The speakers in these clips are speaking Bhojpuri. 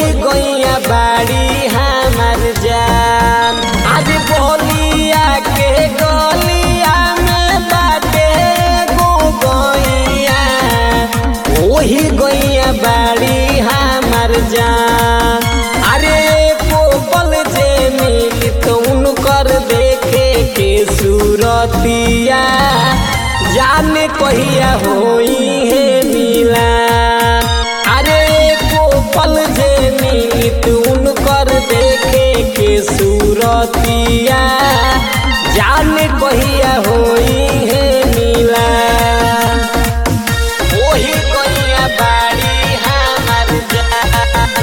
ओही गैया बाड़ी हमार जान। आज बोलिया के गलिया में बाटे गो गैया, ओही गैया बाड़ी हमार जान। अरे को पल जे मिली तो उनकर देखे के सूरतिया, जाने कहिया होई है मिलान। अरे को पल जे मिली तो उनकर देखे के सूरतिया, जाने कहिया होई है मिलान। ओही गैया बाड़ी हमार जान।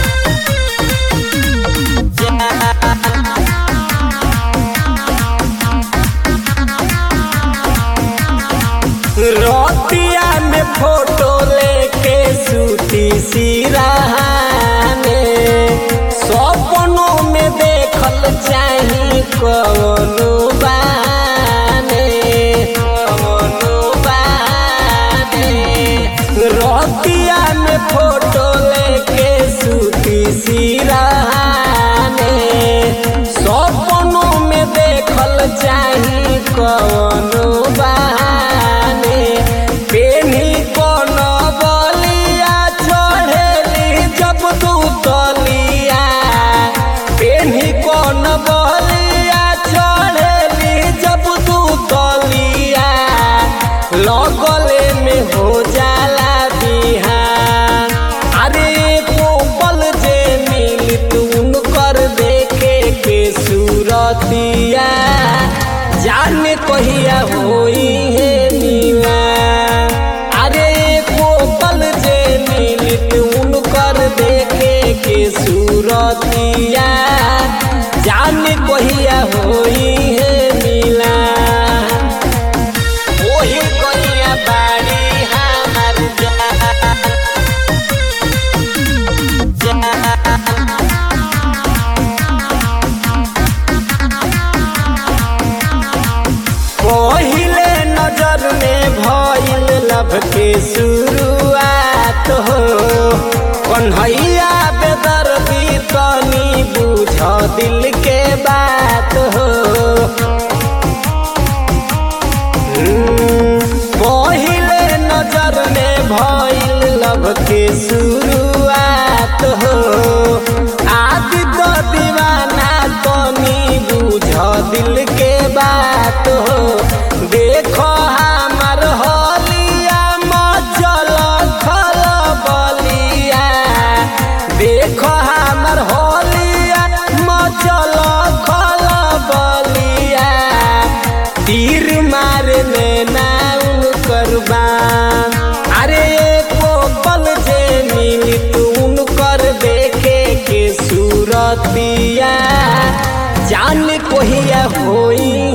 रोतिया में फोटो लेके सूती सिरहाने, सपनों में देखल चाही कौनो बहाने, कौनो बहाने। रोतिया में फोटो लेके सूती सिरहाने, सपनों में देखल चाही कौनो बहाने। पेनी कौन बलिया चढ़ेली जब तू तलिया, पेनी कौन बलिया चढ़ेली जब तू तलिया, लगले में हो जाला बिहान। अरे को पल जे मिली तू उनकर देखे के सूरतिया, जाने कहिया होई है मिलान। अरे को पल जे मिली तू उनकर देखे के सूरतिया, जाने कहिया होई है मिलान। ओही गैया बाड़ी हमार जान। पहिले नजर में भइल लब के शुरुआत हो, कन्हैया बेदर्दी तनी बुझ दिल के बात हो। पहिले नजर में भइल लब के शुरुआत हो, आदि तो दीवाना तनी बुझ दिल के बात हो। देखो हमार होलिया मचल खल बलिया, देखो हमार होलिया मचल खल बलिया, तीर मारने ना उनकर बान। अरे को पल जे मिली तू उनकर देखे के सूरतिया, जान कोहिया होई